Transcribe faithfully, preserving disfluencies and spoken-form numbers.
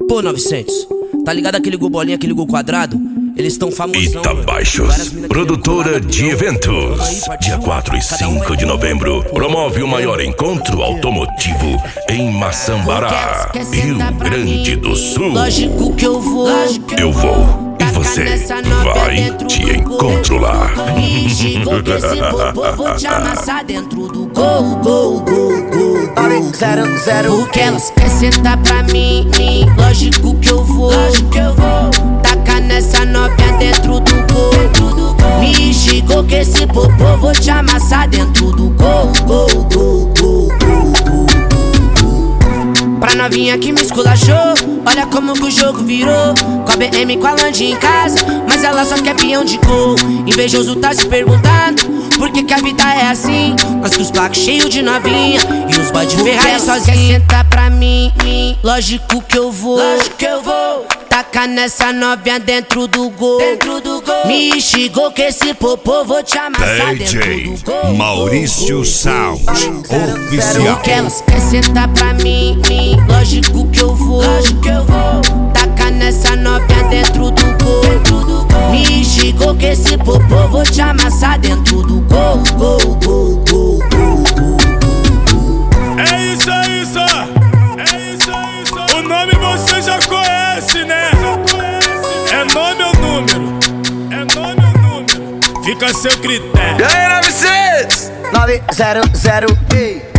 Pô, novecentos, tá ligado aquele gol bolinha, aquele gol quadrado? Eles estão famosão. Itabaixos, produtora de eventos. Dia quatro e cinco de novembro, promove o maior encontro automotivo em Maçambará, Rio Grande do Sul. Lógico que eu vou, eu vou, e você vai te encontro lá. Chegou que esse bobo, vou te amassar dentro do gol, gol, gol, gol, zero, zero. Porque elas querem sentar pra mim, mim. Lógico que eu vou, lógico que eu vou. Taca nessa novinha dentro do gol, dentro do gol. Me chegou que esse bobo, vou te amassar dentro do gol, gol, gol, gol, gol. Pra novinha que me esculachou, olha como que o jogo virou. Com a B M, com a Land em casa, mas ela só quer peão de gol. Invejoso tá se perguntando por que que a vida é assim. Nós com os placos cheios de novinha e os boy de Ferrari sozinho. Senta pra mim, mim, lógico que eu vou, lógico que eu vou. Taca nessa novinha dentro do gol, dentro do gol. Me chegou que esse popô, vou te amassar dentro do gol. Maurício Sound Oficial. Porque elas querem sentar pra mim, mim. Lógico que eu vou, lógico que eu vou. Taca nessa novinha dentro do gol, dentro do gol. Me chegou que esse popô, vou te amassar dentro do gol, gol, gol, gol, gol. É isso, é isso, é isso, é isso. O nome você já conhece, né? É nome ou número? É nome ou número? Fica a seu critério. E aí, novecentos? nove zero zero.